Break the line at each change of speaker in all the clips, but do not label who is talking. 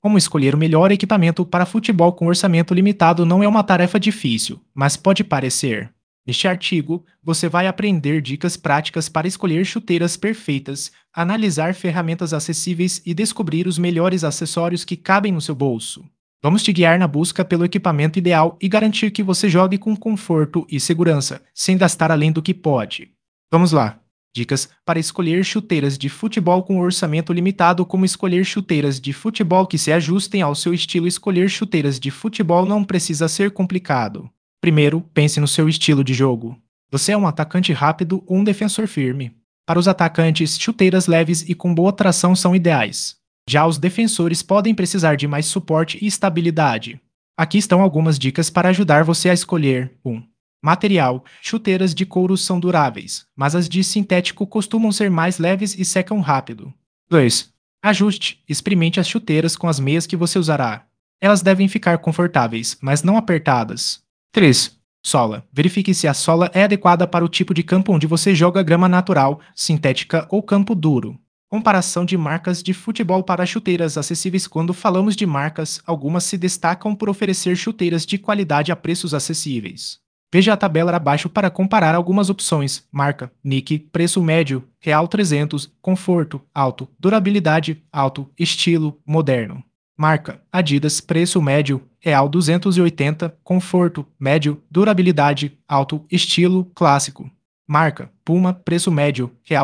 Como escolher o melhor equipamento para futebol com orçamento limitado não é uma tarefa difícil, mas pode parecer. Neste artigo, você vai aprender dicas práticas para escolher chuteiras perfeitas, analisar ferramentas acessíveis e descobrir os melhores acessórios que cabem no seu bolso. Vamos te guiar na busca pelo equipamento ideal e garantir que você jogue com conforto e segurança, sem gastar além do que pode. Vamos lá! Dicas para escolher chuteiras de futebol com orçamento limitado, como escolher chuteiras de futebol que se ajustem ao seu estilo. Escolher chuteiras de futebol não precisa ser complicado. Primeiro, pense no seu estilo de jogo. Você é um atacante rápido ou um defensor firme? Para os atacantes, chuteiras leves e com boa tração são ideais. Já os defensores podem precisar de mais suporte e estabilidade. Aqui estão algumas dicas para ajudar você a escolher. 1. Material. Chuteiras de couro são duráveis, mas as de sintético costumam ser mais leves e secam rápido. 2. Ajuste. Experimente as chuteiras com as meias que você usará. Elas devem ficar confortáveis, mas não apertadas. 3. Sola. Verifique se a sola é adequada para o tipo de campo onde você joga: grama natural, sintética ou campo duro. Comparação de marcas de futebol para chuteiras acessíveis. Quando falamos de marcas, algumas se destacam por oferecer chuteiras de qualidade a preços acessíveis. Veja a tabela abaixo para comparar algumas opções. Marca: Nike, preço médio, Real 300, conforto, alto, durabilidade, alto, estilo, moderno. Marca: Adidas, preço médio, Real 280, conforto, médio, durabilidade, alto, estilo, clássico. Marca: Puma, preço médio, Real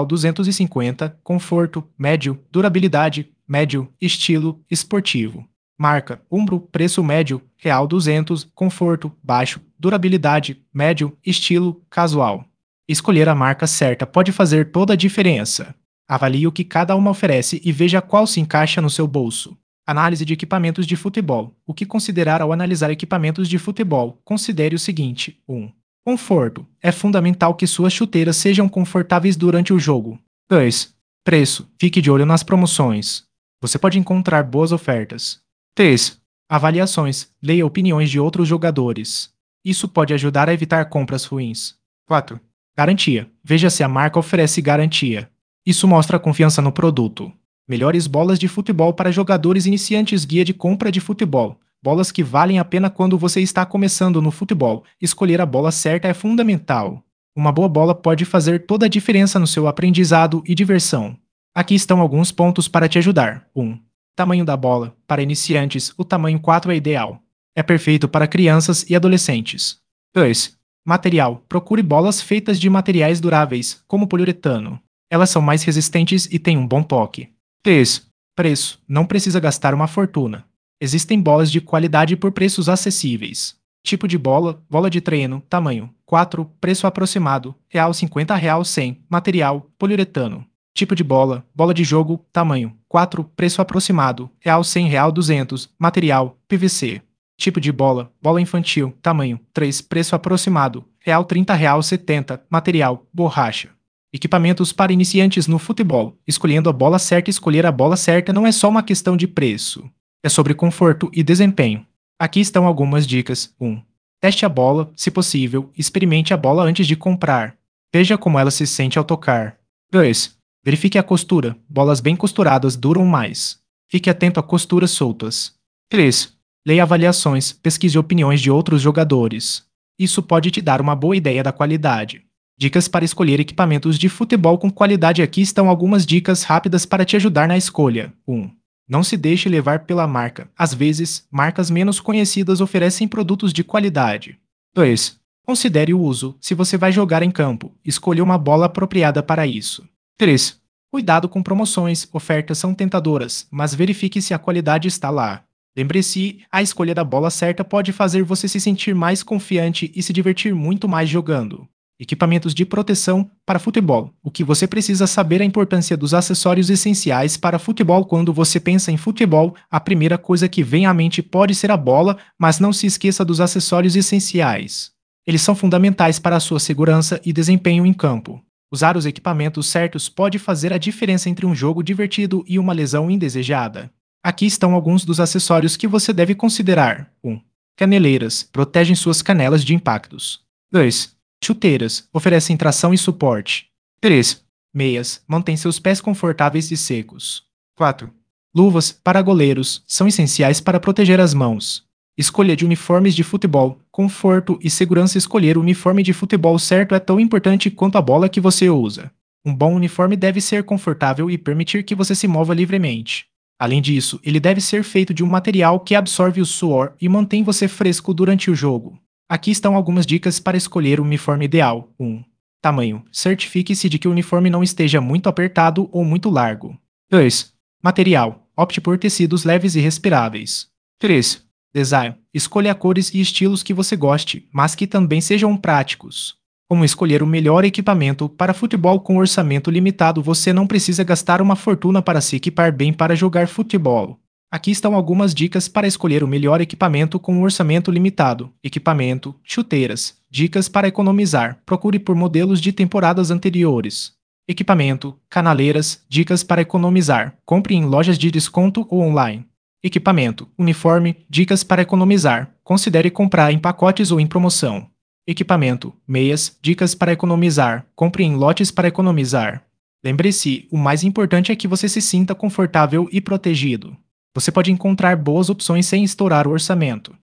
250, conforto, médio, durabilidade, médio, estilo, esportivo. Marca: Umbro, preço médio, Real 200, conforto, baixo, durabilidade, médio, estilo, casual. Escolher a marca certa pode fazer toda a diferença. Avalie o que cada uma oferece e veja qual se encaixa no seu bolso. Análise de equipamentos de futebol. O que considerar ao analisar equipamentos de futebol? Considere o seguinte: 1. Conforto. É fundamental que suas chuteiras sejam confortáveis durante o jogo. 2. Preço. Fique de olho nas promoções. Você pode encontrar boas ofertas. 3. Avaliações. Leia opiniões de outros jogadores. Isso pode ajudar a evitar compras ruins. 4. Garantia. Veja se a marca oferece garantia. Isso mostra confiança no produto. Melhores bolas de futebol para jogadores iniciantes. Guia de compra de futebol. Bolas que valem a pena quando você está começando no futebol. Escolher a bola certa é fundamental. Uma boa bola pode fazer toda a diferença no seu aprendizado e diversão. Aqui estão alguns pontos para te ajudar. 1. Tamanho da bola. Para iniciantes, o tamanho 4 é ideal. É perfeito para crianças e adolescentes. 2. Material. Procure bolas feitas de materiais duráveis, como poliuretano. Elas são mais resistentes e têm um bom toque. 3. Preço. Não precisa gastar uma fortuna. Existem bolas de qualidade por preços acessíveis. Tipo de bola: bola de treino, tamanho 4, preço aproximado, Real 50, Real 100, material, poliuretano. Tipo de bola: bola de jogo, tamanho 4, preço aproximado, Real 100, Real 200, material, PVC. Tipo de bola: bola infantil, tamanho 3, preço aproximado, Real 30, Real 70, material, borracha. Equipamentos para iniciantes no futebol. Escolhendo a bola certa. Escolher a bola certa não é só uma questão de preço. É sobre conforto e desempenho. Aqui estão algumas dicas. 1. Teste a bola, se possível. Experimente a bola antes de comprar. Veja como ela se sente ao tocar. 2. Verifique a costura. Bolas bem costuradas duram mais. Fique atento a costuras soltas. 3. Leia avaliações. Pesquise opiniões de outros jogadores. Isso pode te dar uma boa ideia da qualidade. Dicas para escolher equipamentos de futebol com qualidade. Aqui estão algumas dicas rápidas para te ajudar na escolha. 1. Não se deixe levar pela marca. Às vezes, marcas menos conhecidas oferecem produtos de qualidade. 2. Considere o uso. Se você vai jogar em campo, escolha uma bola apropriada para isso. 3. Cuidado com promoções. Ofertas são tentadoras, mas verifique se a qualidade está lá. Lembre-se, a escolha da bola certa pode fazer você se sentir mais confiante e se divertir muito mais jogando. Equipamentos de proteção para futebol. O que você precisa saber: a importância dos acessórios essenciais para futebol. Quando você pensa em futebol, a primeira coisa que vem à mente pode ser a bola, mas não se esqueça dos acessórios essenciais. Eles são fundamentais para a sua segurança e desempenho em campo. Usar os equipamentos certos pode fazer a diferença entre um jogo divertido e uma lesão indesejada. Aqui estão alguns dos acessórios que você deve considerar. 1. Caneleiras. Protegem suas canelas de impactos. 2. Chuteiras. Oferecem tração e suporte. 3. Meias. Mantém seus pés confortáveis e secos. 4. Luvas, para goleiros, são essenciais para proteger as mãos. Escolha de uniformes de futebol, conforto e segurança. Escolher o uniforme de futebol certo é tão importante quanto a bola que você usa. Um bom uniforme deve ser confortável e permitir que você se mova livremente. Além disso, ele deve ser feito de um material que absorve o suor e mantém você fresco durante o jogo. Aqui estão algumas dicas para escolher o uniforme ideal. 1. Tamanho. Certifique-se de que o uniforme não esteja muito apertado ou muito largo. 2. Material. Opte por tecidos leves e respiráveis. 3. Design. Escolha cores e estilos que você goste, mas que também sejam práticos. Como escolher o melhor equipamento para futebol com orçamento limitado? Você não precisa gastar uma fortuna para se equipar bem para jogar futebol. Aqui estão algumas dicas para escolher o melhor equipamento com um orçamento limitado. Equipamento, chuteiras. Dicas para economizar. Procure por modelos de temporadas anteriores. Equipamento, canaleiras. Dicas para economizar. Compre em lojas de desconto ou online. Equipamento, uniforme. Dicas para economizar. Considere comprar em pacotes ou em promoção. Equipamento, meias. Dicas para economizar. Compre em lotes para economizar. Lembre-se, o mais importante é que você se sinta confortável e protegido. Você pode encontrar boas opções sem estourar o orçamento.